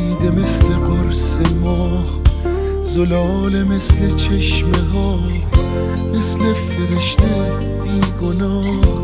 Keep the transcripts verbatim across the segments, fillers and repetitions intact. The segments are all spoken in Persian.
خمیده مثل قرص ماه، زلاله مثل چشمه ها، مثل فرشته بی گناه،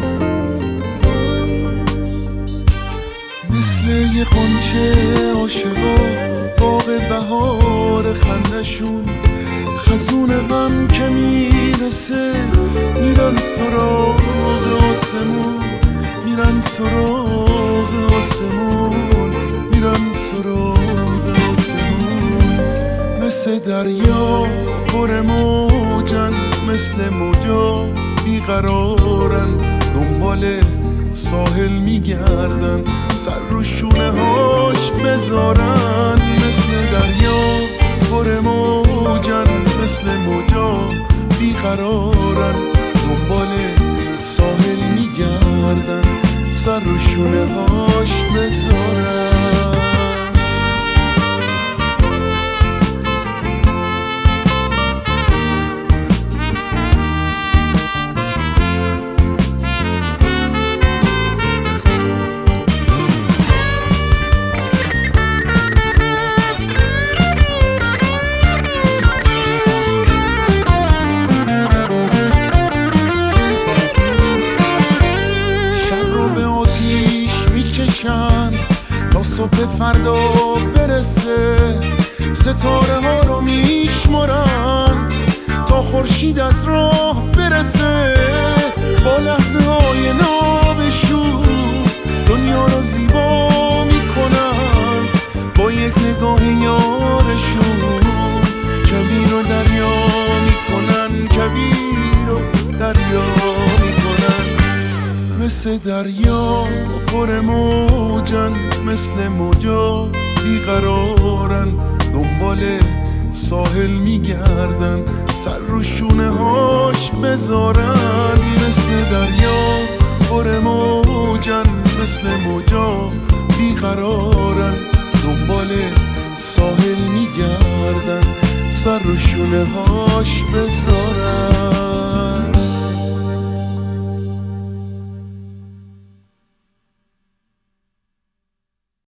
مثل یه قنچه عاشقا باغ بهار خندشون، خزون غم که میرسه میرن سراغ آسمون، میرن سراغ آسمون، میرن سراغ آسمون. مثل دریا پر موجن، مثل موجا بیقرارن، دنبال ساحل میگردن سر رو شونه هاش بذارن. مثل دریا پر موجن، مثل موجا بیقرارن، دنبال ساحل میگردن سر رو شونه هاش بذارن. تا صبح فردا برسه، ستاره ها رو میشمارن تا خورشید از راه برسه. با لحظه های نابشور دنیا رو زیبا میکنن، با یک نگاه یارشون کبیر و دریا میکنن، کبیر و دریا میکنن. مثل دریا پر موجن، مثل موجا بیقرارن، دنبال ساحل میگردن سر رو شونه هاش بذارن. مثل دریا پر موجن، مثل موجا بیقرارن، دنبال ساحل میگردن سر رو شونه هاش بذارن.